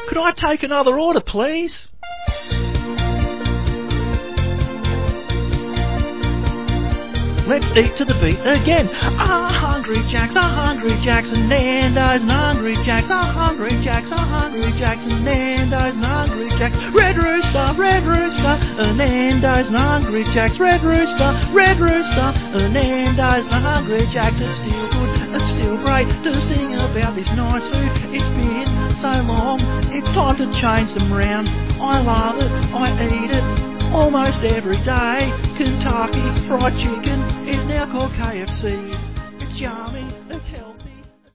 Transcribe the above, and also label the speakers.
Speaker 1: Could I take another order, please? Let's eat to the beat again. Hungry Jacks, Hungry Jacks and Nando's and Hungry Jacks, Hungry Jacks, Hungry Jacks and Nando's and Hungry Jacks. Red Rooster, and Nando's and Hungry Jacks. Red Rooster, and Nando's and Hungry Jacks. It's still good, it's still great to sing about this nice food. It's been so long, it's time to change them round. I love it, I eat it almost every day. Kentucky Fried Chicken is now called KFC. It's yummy.